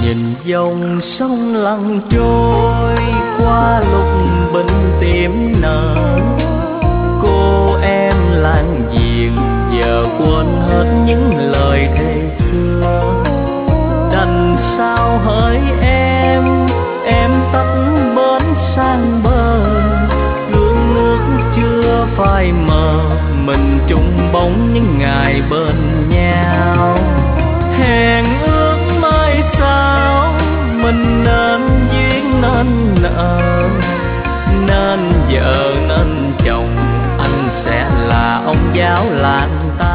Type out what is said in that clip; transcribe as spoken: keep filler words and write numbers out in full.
Nhìn dòng sông lặng trôi qua lúc bình tím nở, cô em láng giềng giờ quên hết những lời thề xưa. Đành sao hỡi em, em tắt bến sang bờ, gương nước chưa phai mờ, mình chung bóng những ngày bên nhau. Hẹn ước mai sau mình nên duyên nên nợ, nên vợ nên chồng, anh sẽ là ông giáo làng ta.